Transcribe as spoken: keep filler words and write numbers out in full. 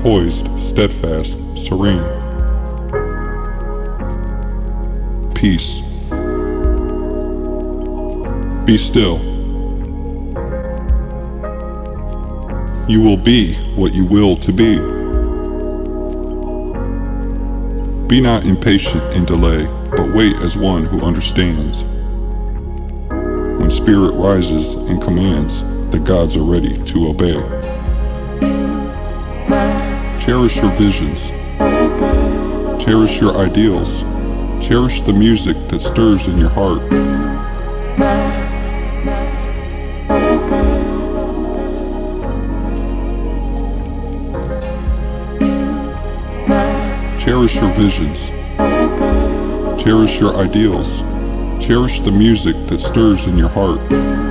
poised, steadfast, serene. Peace. Be still. You will be what you will to be. Be not impatient in delay, but wait as one who understands. When spirit rises and commands, the gods are ready to obey. Cherish your visions. Cherish your ideals. Cherish the music that stirs in your heart. Cherish your visions. Cherish your ideals. Cherish the music that stirs in your heart.